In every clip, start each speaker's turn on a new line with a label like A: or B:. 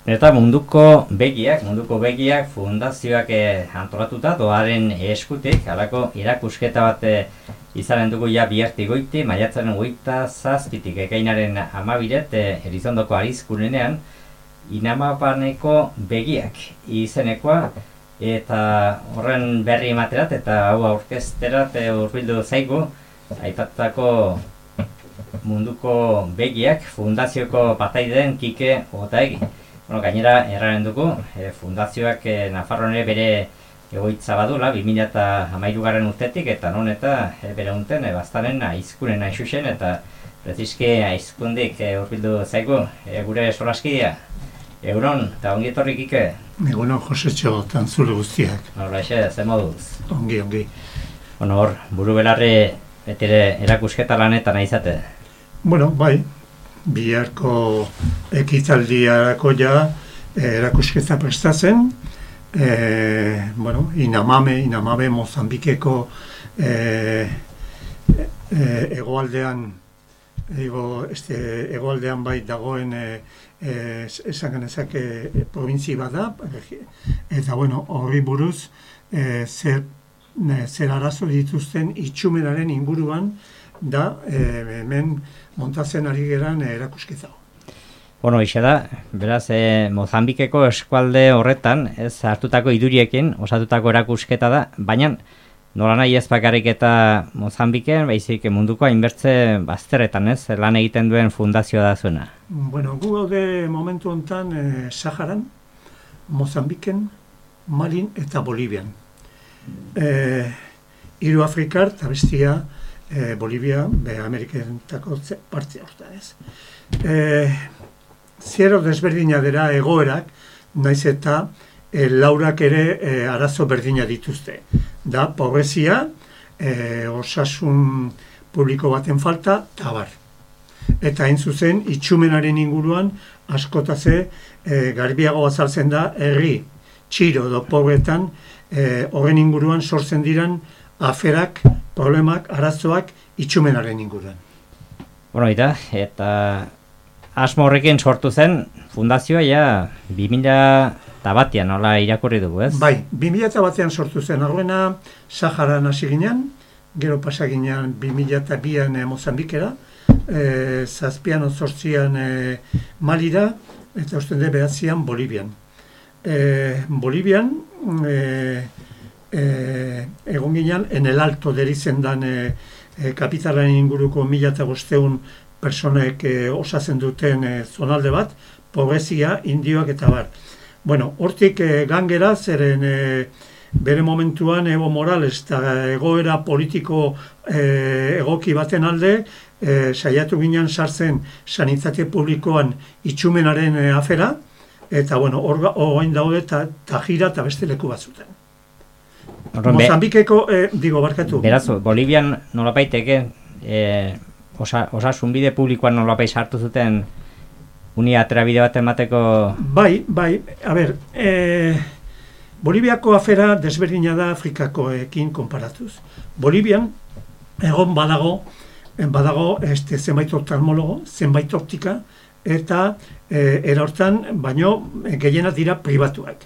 A: Eta munduko begiak fundazioak antolatuta doaren eskutik, halako erakusketa bat izanen dugu ja biharti goiti, maiatzaren 27 ekainaren 12 Elizondoko Arizkunenean, Inamapaneko begiak izenekoa, eta horren berri ematerat eta hau aurkezterat hurbildu zaigu, aipatutako munduko begiak fundazioko partaideen Kike Otaegi. Gainera, erraren dugu, fundazioak Nafarroan ere bere egoitza badula, 2013 urtetik, eta non eta bere unten, baztanen aizkunen aixuxen, eta preziski aizkundik hurbildu zaigu, gure solaskidea. Egunon, eta ongi etorrik Kike?
B: Egunon, Josetxo, tantzule guztiak.
A: Horra ze moduz?
B: Ongi.
A: Hor, buru belarri betire erakusketa lanetan aizate?
B: Bueno, bai. Biharko ekitaldiarako ja erakusketa prestatzen. Inamame Mozambikeko egoaldean bai dagoen esan genezak provintzi bat da, eta horri buruz zer arazo dituzten itxumenaren inguruan da hemen montatzen ari geran erakusketa.
A: Ixe da, beraz, Mozambikeko eskualde horretan, ez hartutako iduriekin, osatutako erakusketa da, baina nola nahi ez bakarrik eta Mozambiken, baizik munduko hainbertze bazterretan, ez, lan egiten duen fundazioa da zuena.
B: Gu gaude momentu honetan Saharan, Mozambiken, Malin eta Bolivian. Hiru Afrikar eta bestia Bolivia, Ameriketako partia horta ez. Ziero desberdina dira egoerak, naiz eta laurak ere arazo berdina dituzte. Da, pobrezia, osasun publiko baten falta, tabar. Eta hain zuzen, itxumenaren inguruan, askotaze garbiago azaltzen da, herri, txiro edo pobretan, horren inguruan sortzen diran aferak, problemak, arazoak itxumenaren inguruan.
A: Eta asmo horrekin sortu zen fundazioa ja 2001an nola irakurri dugu, ez?
B: Bai, 2001an sortu zen, horrena Saharan hasi ginen, gero pasa ginen 2002an Mozambikera, zazpian ozortzian Malira, eta usten de behatzian Bolivian. Bolivian, egon ginen, en el alto deritzen dan kapitalaren inguruko 1500 personek osatzen duten zonalde bat, pobrezia, indioak eta bar. Hortik gangera, zeren bere momentuan Evo Morales eta egoera politiko egoki baten alde, saiatu ginen sartzen sanitate publikoan itxumenaren afera, eta horrein daude Tajira eta beste leku batzuten. Mozambikeko, barkatu.
A: Beraz, Bolivian nolabaiteke osasunbide publikoan nolabait sartu zuten aterabide bat emateko...
B: Bai, a ber, Boliviako afera desberdina da Afrikakoekin konparatuz. Bolivian, egon badago zenbait oftalmologo, zenbait optika, eta erortan, baino gehienak dira pribatuak.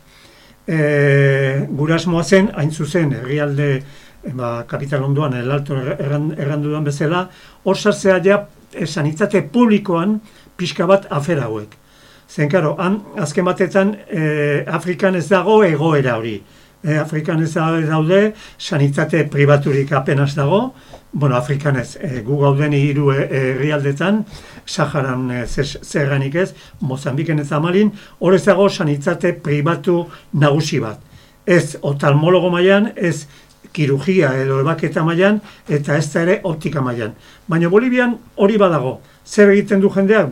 B: Gure asmoa zen, hain zuzen, herrialde kapital ondoan, el alto errandudan bezala, hor sartzea ja sanitate publikoan pixka bat afera hauek. Zen, karo, azken batetan Afrikan ez dago egoera hori. Afrikan ez daude sanitate pribaturik apenas dago, Afrikan ez, gu gauden hiru herrialdetan, Saharan zerganik ez, Mozambiken eta Malin, hor ez dago sanitate pribatu nagusi bat. Ez oftalmologo mailan, ez kirurgia edo ebaketa mailan, eta ez da ere optika mailan. Baina Bolivian hori badago. Zer egiten du jendeak?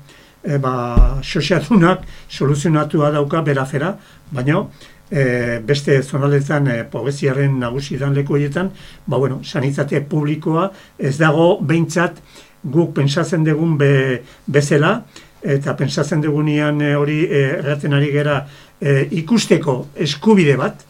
B: Soziatunak soluzionatua dauka berafera, baina beste zonaldetan pobreziaren nagusi dan leku horietan, sanitate publikoa ez dago behintzat guk pentsatzen dugun bezala, eta pentsatzen dugunean hori erraten ari gera ikusteko eskubide bat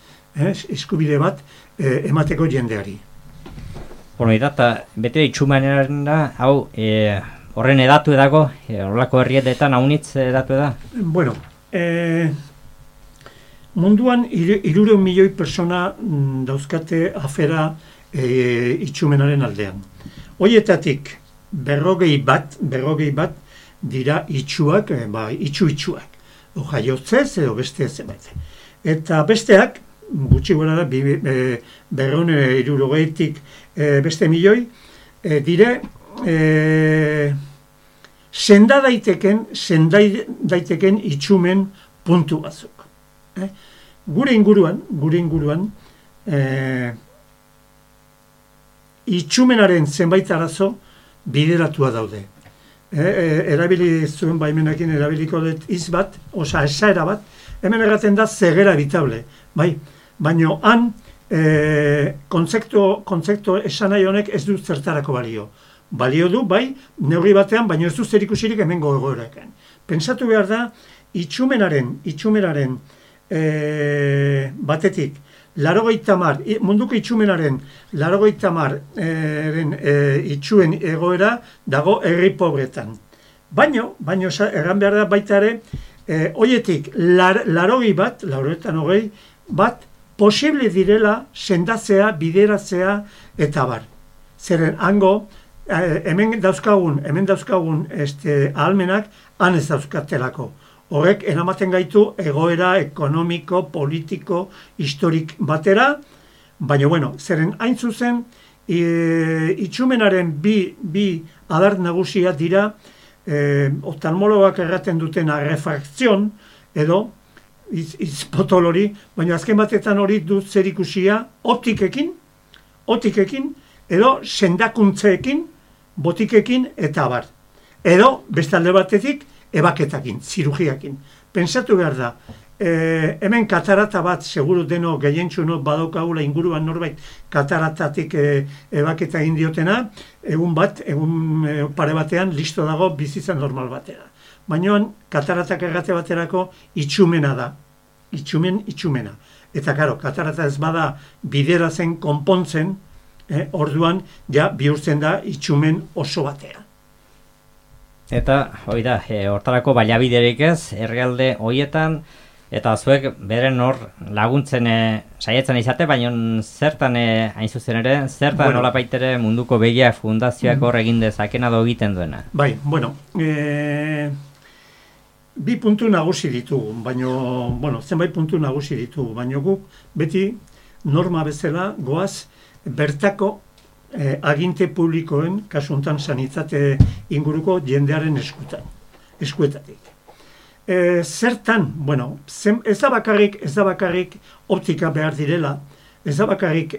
B: emateko jendeari.
A: Eta bete itxumanaren da, hau horren edatu edago, horrelako herrietetan haunitz edatu eda?
B: munduan 300 milioi persona dauzkate afera itxumenaren aldean. Hoietatik 40 bat dira itxuak, itxuak. Jaiotzez edo beste zenbait. Eta besteak, gutxi gora da, 260 beste milioi, dire senda daiteken itxumen puntu batzuk. Gure inguruan, itxumenaren zenbait arazo bideratua daude. Erabili zuen baimenakin erabiliko dut hitz bat, esaera bat, hemen erraten da zegera evitable, bai, baino han kontzeptu esan nahi honek ez du zertarako balio. Balio du, bai, neurri batean, baino ez du zerikusirik hemengo egoeraken. Pentsatu behar da, itxumenaren batetik, munduko itxumenaren 80% itxuen egoera dago herri pobretan. Baino erran behar da baita ere, hoietik 80 bat posible direla sendatzea, bideratzea eta bar. Zeren hango, hemen dauzkagun ahalmenak han ez dauzkatelako. Horrek eramaten gaitu egoera ekonomiko, politiko, historik batera, baina, zeren hain zuzen, itxumenaren bi adar nagusia dira, oftalmologak erraten duten refrakzion, edo, izpotol hori, baina azken batetan hori dut zerikusia optikekin, edo sendakuntzeekin, botikekin eta abar. Edo, bestalde batetik, ebaketakin, zirugiakin. Pentsatu behar da, hemen katarata bat, seguru deno gehientxuno badaukagula inguruan norbait kataratatik ebaketa egin diotena, egun pare batean listo dago bizitzan normal batera. Baina kataratak errate baterako itxumena da. Itxumena. Eta karo, katarata ez bada bideratzen konpontzen, orduan ja bihurtzen da itxumen oso batea.
A: Eta, hori da, hortarako baliabiderik ez, herrialde horietan, eta zuek beren hor laguntzen saietzen izate, baina zertan hain zuzen ere, zertan nola baitere munduko begia fundazioak hor egin dezakena do egiten duena?
B: Bai, bi puntu nagusi ditugu, zenbait puntu nagusi ditugu, baina guk beti norma bezala goaz bertako aginte publikoen, kasu honetan sanitate inguruko jendearen eskuetatik. Zertan, ez da bakarrik optika behar direla, ez da bakarrik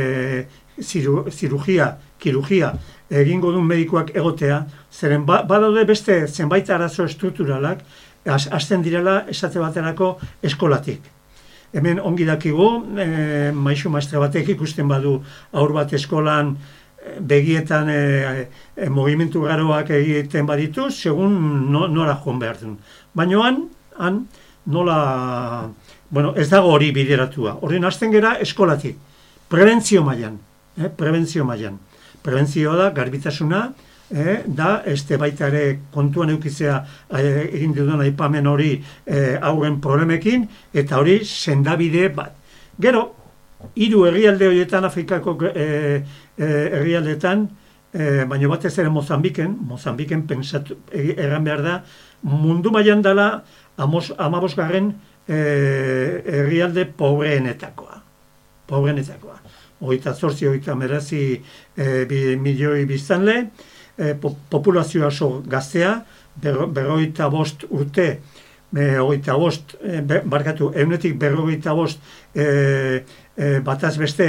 B: kirurgia egingo duen medikoak egotea, zeren badaude beste zenbait arazo estrukturalak, hasten direla esate baterako eskolatik. Hemen ongi dakigu, maisu maestre batek ikusten badu haur bat eskolan begietan mugimendu garoak egiten baditu, segun nora joan behar duen. Baina han nola, ez dago hori bideratua. Horren hasten gera eskolatik, prebentzio mailan. Prebentzioa da, garbitasuna, da, baita ere kontuan eukizea egin dudan aipamen hori hauen problemekin, eta hori sendabide bat. Gero, 3 herrialde horietan, Afrikako herrialdetan, baina batez ere Mozambiken pentsatu, erran behar da, mundu mailan dela 15. Herrialde pobreenetakoa. 28 milioi biztanle, populazioa oso gaztea, 45 urte, 45 bataz beste,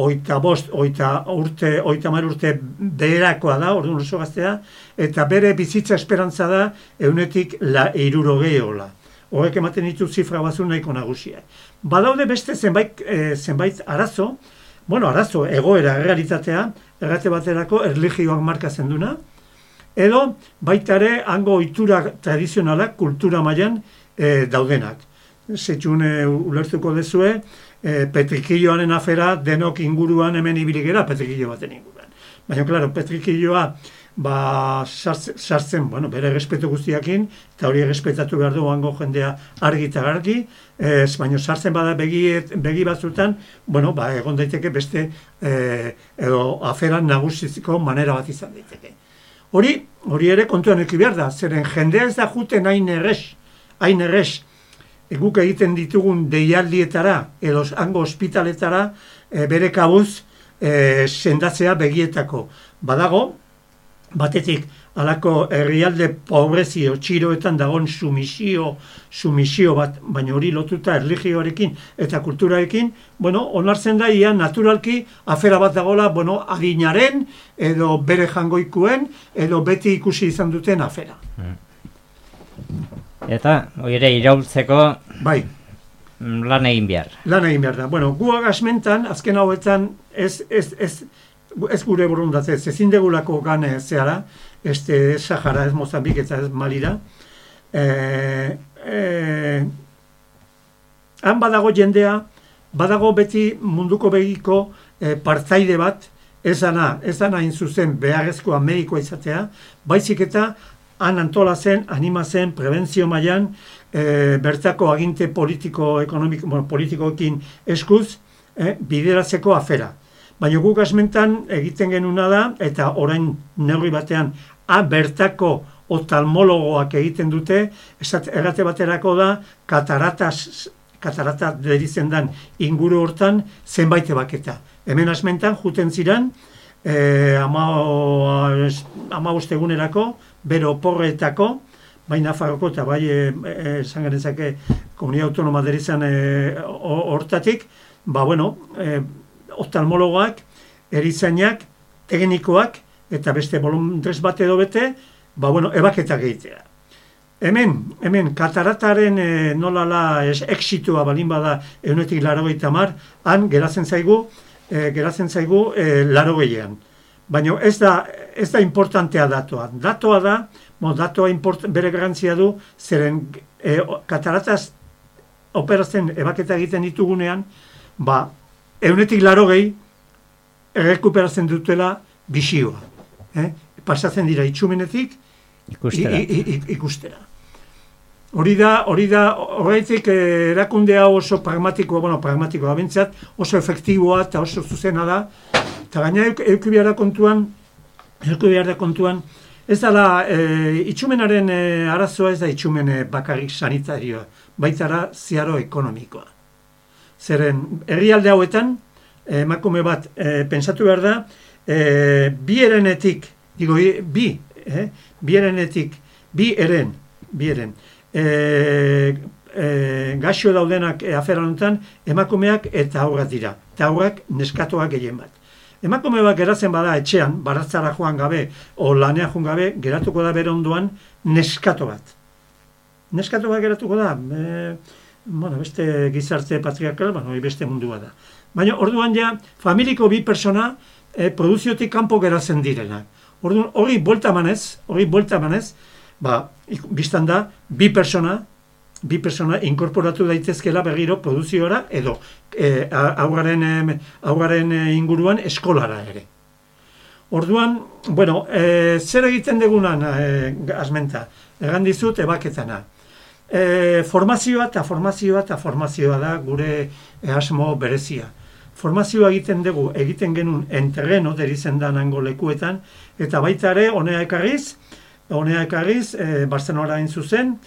B: 30 urte beherakoa da, orduan oso gaztea, eta bere bizitza esperantza da 160 hola. Horrek ematen ditu zifra batzu nahiko nagusiak. Badaude beste zenbait arazo, egoera, realitatea, errate baterako erlijioak markatzen duna, edo baita ere hango ohitura tradizionalak kultura mailan daudenak. Zetxun ulertuko dezue, petrikilloaren afera denok inguruan hemen ibiligera petrikillo baten inguruan. Baina, klaro, petrikilloa sartzen, bueno, bere respetu guztiakin, eta hori respetatu behar du hango jendea argi eta gargi, baina sartzen bada begi batzutan, bueno, egon daiteke beste edo aferan nagusiziko manera bat izan daiteke. Hori ere kontuan eduki behar da, zeren jendea ez da juten hain errez, guk egiten ditugun deialdietara edo hango ospitaletara bere kabuz sendatzea begietako. Badago, batetik, halako herrialde pobrezio txiroetan dagoen sumisio bat, baina hori lotuta erlijioarekin eta kulturarekin, bueno, onartzen da ia naturalki afera bat dagoela, bueno, adinaren edo bere jangoikuen edo beti ikusi izan duten afera.
A: Eta, oire iraultzeko
B: bai.
A: Lan egin behar.
B: Lan egin behar da. Bueno, gu agasmentan, azken hauetan, ez gure borundatez, ezin degulako gane zehara, ez Sahara, ez Mozambik eta ez Malira. Han badago jendea, badago beti munduko begiko partaide bat, ez dana hain zuzen beharrezkoa medikoa izatea, baizik eta han antola zen, anima zen, prebentzio mailan, bertako aginte politikoekin eskuz, bideratzeko afera. Baina guk asmentan egiten genuna da, eta orain neurri batean, bertako oftalmologoak egiten dute, errate baterako da, katarata deritzen dan inguru hortan zenbait ebaketa. Hemen asmentan, juten ziren, 15 egunerako, bere oporretako, bai Nafarroko eta bai esan genezake Komunitate Autonoma derizan hortatik, oftalmologoak, erizainak, teknikoak, eta beste bolondrez bat edo bete, ebaketak egitea. Hemen katarataren nolala exitua balin bada 180, han geratzen zaigu 80. Baina ez da importantea datoa. Datoa da, bere garantzia du, zeren katarataz operatzen ebaketa egiten ditugunean, 180 errekuperatzen dutela bisioa. Pasatzen dira itxumenetik ikustera. Hori da, horretik erakundea oso pragmatikoa bentsat, oso efektiboa eta oso zuzena da, eta gaina euki behar da kontuan, ez dala, itxumenaren arazoa ez da itxumen bakarrik sanitarioa, baitara ziaro ekonomikoa. Zeren, herrialde hauetan, emakume bat, pentsatu behar da, bi eren, gaxo daudenak aferan honetan, emakumeak eta aurrak dira, eta aurrak neskatoak gehien bat. Emakume bat geratzen bada etxean, baratzara joan gabe, o lanea joan gabe, geratuko da bere ondoan neskato bat. Neskato bat geratuko da, beste gizarte patriarkal, beste mundua da. Baina orduan ja, familiko bi persona produziotik kanpo geratzen direnak. Orduan, hori buelta manez, biztan da, bi persona inkorporatu daitezkela berriro produziora edo aurraren inguruan eskolara ere. Orduan, zer egiten degunan asmenta, egan dizut ebaketana. Formazioa da gure asmo berezia. Formazioa egiten genuen enterreno deritzen da nango lekuetan, eta baita ere, honea ekarriz, Barcelonara hain zuzen,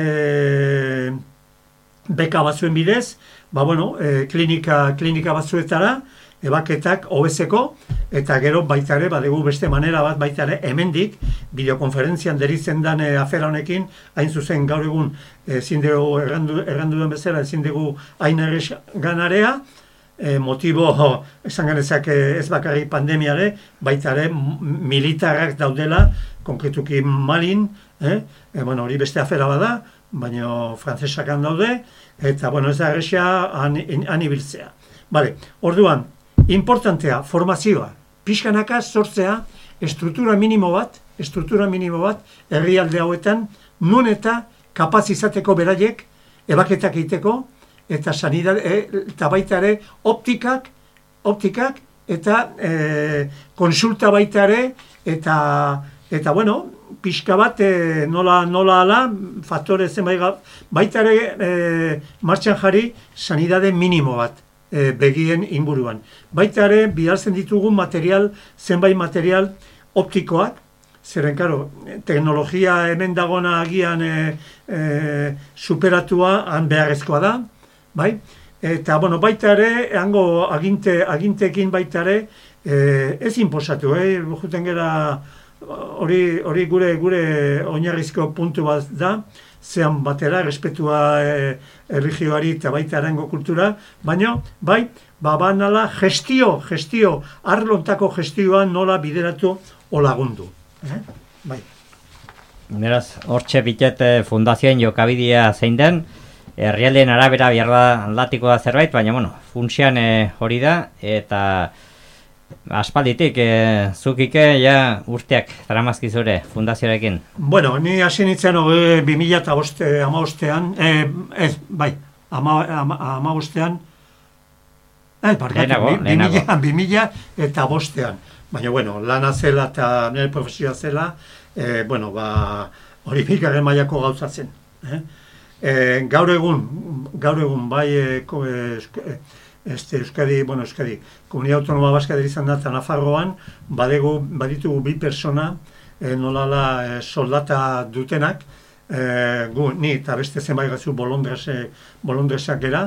B: beka batzuen bidez, klinika batzuetara, ebaketak hobezeko, eta gero baita ere, badegu beste manera bat baita ere, hemendik, bideokonferentzian deritzen dan afera honekin, hain zuzen gaur egun, zindegu errandu den bezala, zindegu hain errez ganarea, motibo, esan ganezak ez bakarrik pandemiare, baita ere militarrak daudela, konkretuki Malin, hori beste afera bada, baina frantzesakan daude, eta ez da errexia han ibiltzea. Orduan, importantea, formazioa, pixkanaka sortzea, estruktura minimo bat, herrialde hauetan, nun eta kapaz izateko beraiek, ebaketak egiteko, eta eta baita ere optikak eta konsulta baita ere, eta Eta, bueno, pixka bat, nola ala, faktore zenbait, baita ere martxan jarri sanidade minimo bat begien inguruan. Baita ere, bidaltzen ditugu zenbait material optikoak, zeren, karo, teknologia hemen dagona agian superatua, han beharrezkoa da, bai? Eta, bueno, baita ere, hango agintekin baita ere, ez inposatu, juten gera, hori gure oinarrizko puntu bat da, zean batera, respetua erlijioari eta baita erango kultura, baina, bai, banala gestio, arlontako gestioa nola bideratu o lagundu. Bai.
A: Beraz, hortxe bitet fundazioen jokabidea zein den, herrialdeen arabera biarra aldatiko da zerbait, baina, bueno, funtsian hori da, eta aspalditik, zukike, ja, urteak zaramazki zure fundazioarekin.
B: Bueno, ni hasi nintzen 2015-an, bai, 2015-an, 2005-an, baina, bueno, lana zela eta nire profesioa zela, bueno, hori bigarren mailako gauzatzen. Gaur egun, bai, Euskadi, Komunidad Autonoma Baska izan da, eta Nafarroan, baditugu bi persona, nolala soldata dutenak, ni eta beste zenbait gatzu bolondresak gera,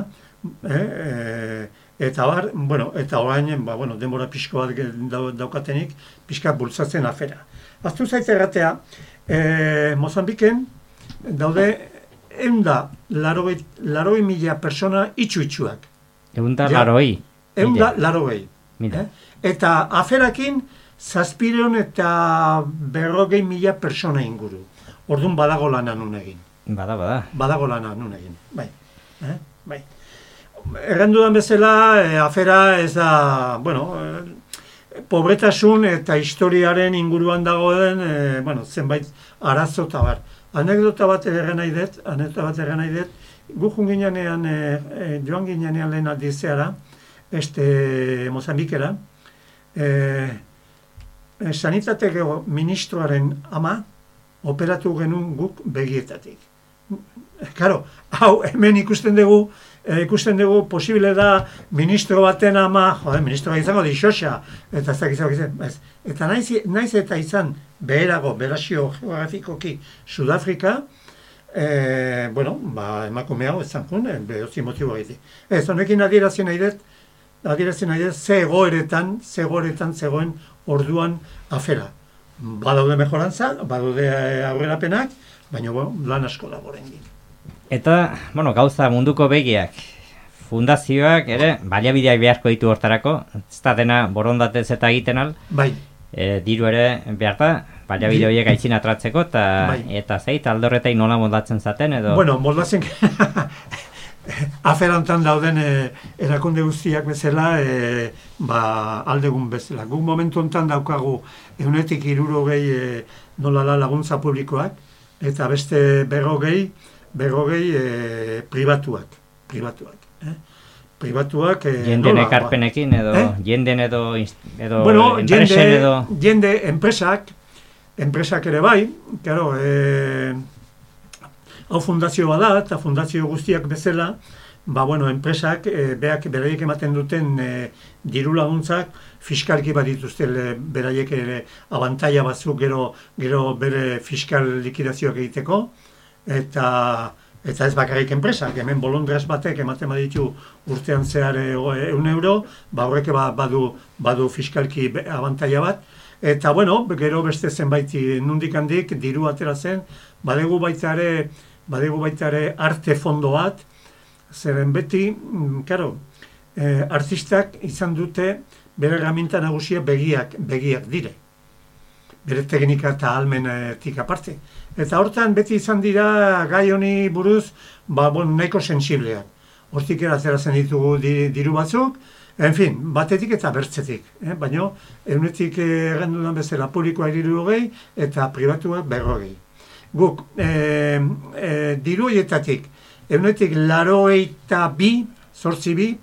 B: eta eta orain, denbora pixko bat daukatenik, pixka bultzatzen afera. Aztu zaitze erratea, Mozambiken daude 180.000 persona itxuak.
A: 180.000.
B: Eta aferakin 700 eta 400.000 persona inguru. Orduan badago lana nun egin. Badago lana nun egin. Bai. Errandudan bezala, afera ez da, pobretasun eta historiaren inguruan dagoen, zenbait arazo eta bar. Anekdota bat erran nahi dut, gu joan ginean lehen aldizeara, Mozambikera, sanitateko ministroaren ama operatu genuen guk begietatik. Karo, hau hemen ikusten dugu posible da ministro baten ama, ministroa izango di xoxa, eta ez dakizak izan, eta naiz eta izan beherago, berazio geografikoki Sudafrika, emakume hau ezan jun, behozi motibo egite. Ez, honekin adierazien nahi dut, ze egoeretan zegoen orduan afera. Badaude mejorantza, badaude aurrerapenak, baina lan asko dago oraindik.
A: Eta, gauza munduko begiak, fundazioak ere, baliabideak beharko ditu hortarako, ez da dena borondatez eta egiten al,
B: bai.
A: Diru ere behar da, baliabide horiek aitzin atratzeko, eta zeit, alde horretai nola moldatzen zaten, edo?
B: Moldatzen, aferantan dauden erakunde guztiak bezala, aldegun bezala. Guk momentu honetan daukagu 160 nolala laguntza publikoak, eta beste 40 pribatuak.
A: Jenden ekarpenekin edo, jenden edo enpresen edo...
B: Jende, enpresak ere bai, claro, hau fundazio bada, eta fundazio guztiak bezala, enpresak, beraiek ematen duten diru laguntzak, fiskalki bat dituzte beraiek ere abantaila batzuk gero bere fiskal likidazioak egiteko, eta ez bakarrik enpresak, hemen bolondres batek ematen baditu urtean zehar €1, horrek badu fiskalki abantaila bat, eta gero beste zenbait nundik handik diru atera zen, badegu baita ere arte fondo bat, zeren beti, artistak izan dute bere herramienta nagusia begiak dire. Bere teknika eta ahalmenetik aparte. Eta hortan beti izan dira gai honi buruz nahiko sensibleak. Hortik erazerazen ditugu diru batzuk, batetik eta bertzetik. Baina, eunetik errendudan bezala publikoa 60 eta pribatuak 40. Guk, diru horietatik, eunetik 82,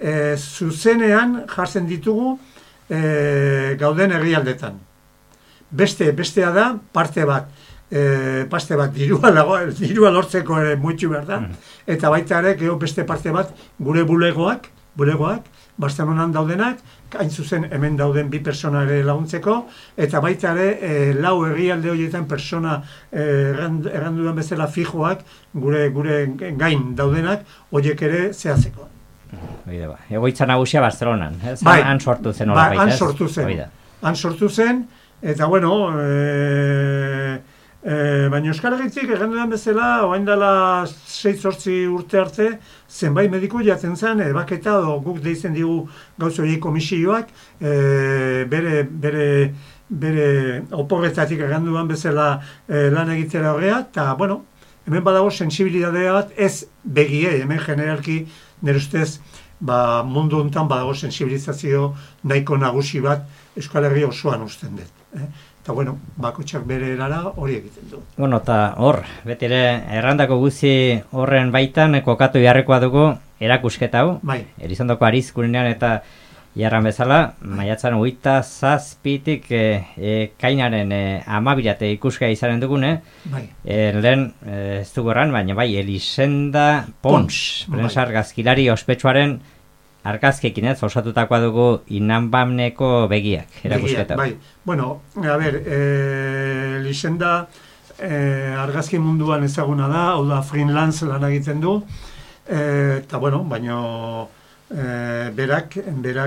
B: zuzenean jartzen ditugu gauden herrialdetan. Bestea da, parte bat dirua lortzeko ere muitxu behar da, eta baita ere, gero beste parte bat, gure bulegoak, Barcelonan daudenak, hain zuzen hemen dauden 2 persona ere laguntzeko, eta baita ere, 4 herrialde horietan persona errandudan bezala fijoak, gure gain daudenak, horiek ere zehazeko.
A: Egoitza nagusia Barcelonan, han sortu zen
B: hola baita, ez? Han sortu zen, eta bueno, baina Euskal Herritik egendudan bezala, oain dela 6-8 urte arte, zenbait mediku jatzen zen, baketa, guk deitzen digu gauz horiek komisioak, bere oporretatik egendudan bezala lan egitera horrea, eta, bueno, hemen badago sensibilidadea bat, ez begie, hemen generalki, nire ustez, mundu honetan badago sensibilizazio nahiko nagusi bat Euskal Herri osoan usten dut. Eta, bueno, bakotxak bere erara hori egiten du.
A: Bueno, eta hor, beti ere, errandako guzi horren baitan, kokatu jarrekoa dugu erakusketa hau.
B: Bai.
A: Erizondoko Ariz gurenean eta jarran bezala, maiatzaren 27-tik kainaren 12 ikuskea izanen dugune.
B: Bai.
A: Lehen, ez dugu erran, baina bai, Elisenda Pons, prensar gazkilari ospetsuaren argazkiekin ez, osatutakoa dugu Inanbamneko begiak, erakusketa.
B: Bai, bueno, a ber, Elisenda argazki munduan ezaguna da, hau da freelance lan egiten du, eta bueno, baina berak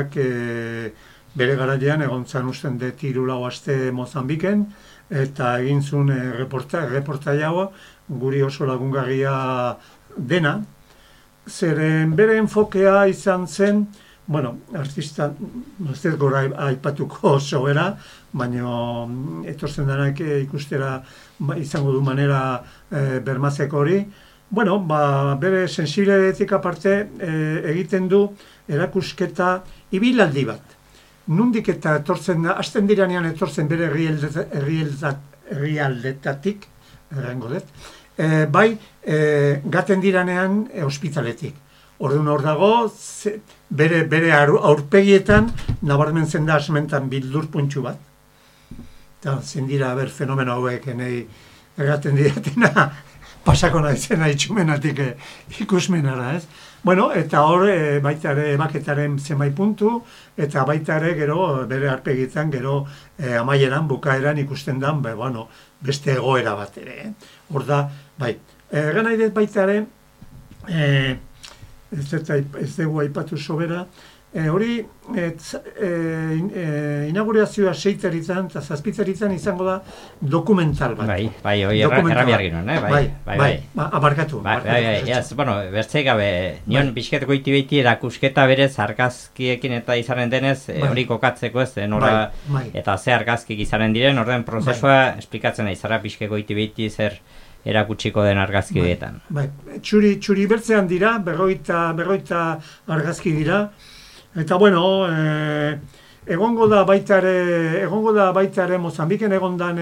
B: bere garailean egontzan usten dut 3-4 aste Mozambiken, eta egin zuen reportaia hau, guri oso lagungarria dena, zeren bere enfokea izan zen, bueno, artista, ez dut gora aipatuko sobera, baina etortzen denak ikustera izango du manera bermatzeko hori. Bueno, bere sensibiletik aparte egiten du erakusketa ibilaldi bat. Nundik eta etortzen da, hasten diranean etortzen bere herrialdetatik, errango dut, bai, gaten diranean ospitaletik. Orduan hor dago, bere aurpegietan nabarmentzen da asmentan bildur puntxu bat. Eta zen dira, fenomeno hauek, nahi erraten diratena, pasako naizena itxumenatik ikusmenara, ez? Bueno, eta hor, baita ere emaketaren zenbait puntu, eta baita ere gero, bere aurpegietan, gero amaieran, bukaeran ikusten dan, beste egoera bat ere, Hor da, bai, nahi dut baita ere, ez dugu aipatu sobera, hori inaugurazioa 6 eta 7 izango da dokumental bat.
A: Bai, hori errabiar ginen,
B: bai, abarkatu.
A: Bueno, bertzei gabe, nion pixketeko iti erakusketa berez argazkiekin eta izanen denez, hori kokatzeko ez, eta ze argazkik izanen diren, orden prozesua esplikatzen da izara pixkeko iti zer erakutsiko den argazkietan.
B: Bai, txuri bertzean dira, berroita argazki dira, eta bueno, egongo da baita ere Mozambiken egondan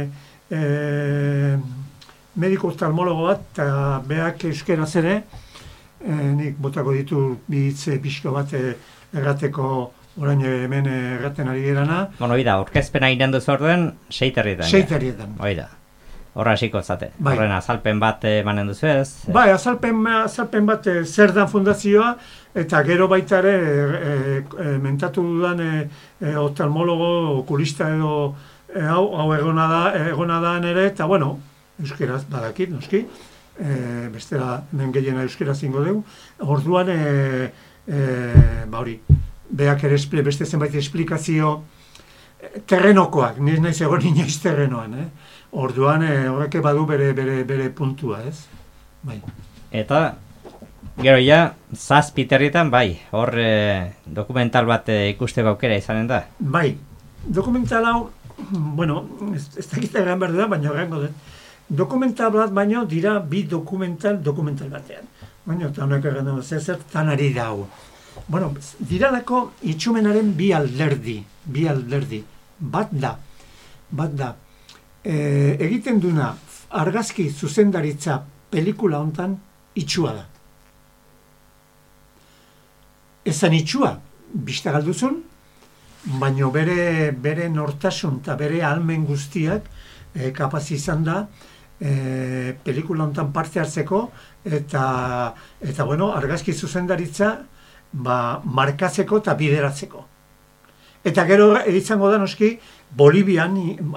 B: mediko oftalmologo bat, eta beak euskeraz ere, nik botako ditu bitze pixko bat errateko orain hemen erraten ari gerana.
A: Bueno, oida, orkezpena inen duzu orden, 6 herrietan.
B: 6 herrietan.
A: Oida. Horra hasiko zate. Horren azalpen bat emanen duzu ez?
B: Bai, azalpen bat zer dan fundazioa, eta gero baita ere mentatu dudan oftalmologo, okulista edo hau egona da ere, eta bueno, euskeraz badakit, noski, bestela hemen gehiena euskera zingo dugu, orduan, hori, beak ere beste zenbait esplikazio terrenokoak, naiz egon inoiz terrenoan, Orduan horrek badu bere puntua, ez? Bai.
A: Eta gero ja 7 herrietan bai, hor dokumental bat ikusteko aukera izanen da.
B: Bai. Dokumental hau, bueno, ez dakit egan behar da, baina horrengo dut. Dokumental bat baino dira 2 dokumental batean. Baina eta honek egan dut, zer tanari da hau. Bueno, diralako itxumenaren 2 alderdi. Bat da. Egiten duna argazki zuzendaritza pelikula hontan itxua da. Ezan itxua, bista galduzun, baino bere nortasun eta bere ahalmen guztiak kapaz izan da pelikula hontan parte hartzeko eta bueno, argazki zuzendaritza markatzeko eta bideratzeko. Eta gero izango da noski Bolivian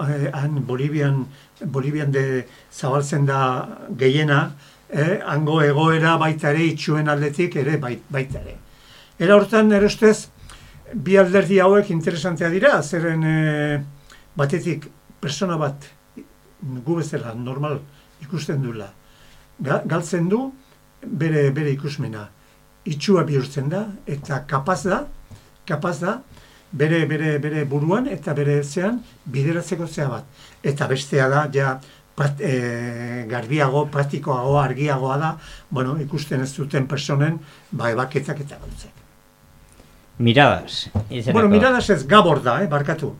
B: zabaltzen da gehiena, hango egoera baita ere itxuen aldetik ere baita ere. Era hortan erostez bi alderdi hauek interesantea dira, zeren batetik persona bat gu bezala normal ikusten duela. Galtzen du bere ikusmena. Itxua bihurtzen da eta kapaz da bere buruan eta bere zean bideratzeko zea bat. Eta bestea da, ja, garbiago, praktikoago, argiagoa da, bueno, ikusten ez duten personen, ebaketak eta gautzak.
A: Miradas.
B: Bueno, miradas ez Gabor da, barkatu.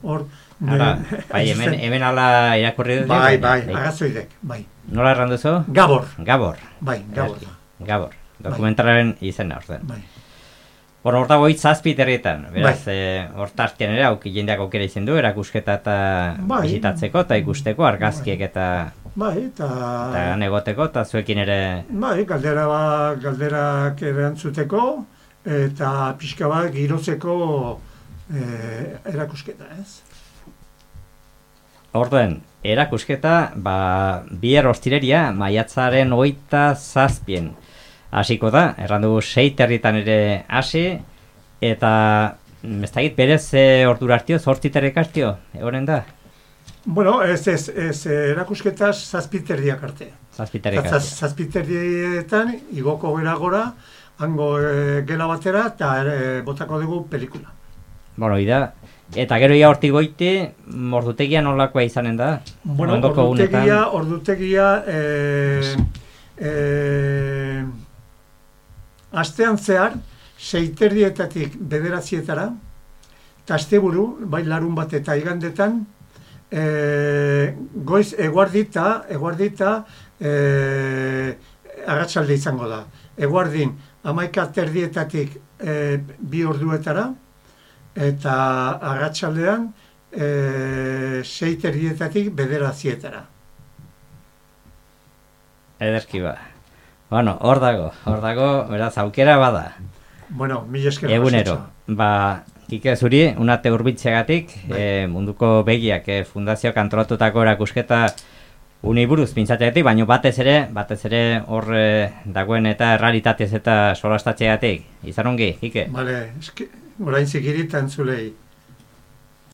A: Hemen ala irakurri dut.
B: Bai, agazoidek, bai.
A: Nola erran duzu?
B: Gabor.
A: Bai,
B: Gabor da.
A: Gabor. Dokumentalaren izena, orten.
B: Bai.
A: Bueno, horta goit 7 herrietan, beraz, hortartien ere, jendeak aukera izan du, erakusketa eta bisitatzeko, eta ikusteko, argazkiek eta negoteko, eta zuekin ere...
B: Bai, galderak erantzuteko, eta pixka bat girotzeko erakusketa, ez?
A: Orduen, erakusketa, bihar ostireria, maiatzaren 27 hasiko da, erran dugu 6 herritan ere hasi, eta ez dakit berez ordura hartio, 8 ikastio, egonen da?
B: Bueno, ez erakusketaz 7 herriak arte.
A: 7 herriak arte.
B: 7 herrietan, igoko gora, hango gela batera, eta botako dugu pelikula.
A: Bueno, eta gero ia hortik goiti, ordutegia nolakoa izanen da?
B: Bueno, ordutegia astean zehar, 6:30 bederatzietara, eta asteburu, bai larun bat eta igandetan, goiz eguardita arratsalde izango da. Eguardin 11:30 2 orduetara, eta arratsaldean 6:30 bederatzietara.
A: Ederki ba. Bueno, hor dago, beraz, aukera bada.
B: Bueno, mila esker.
A: Egunero, Kike zuri, unate urbitzeagatik, munduko begiak fundazioak antolatutako erakusketa uniburuz pintzateagatik, baina batez ere hor dagoen eta errealitatez eta solastatzeagatik. Izan ongi, Kike?
B: Bale, orain zikiritan zulei.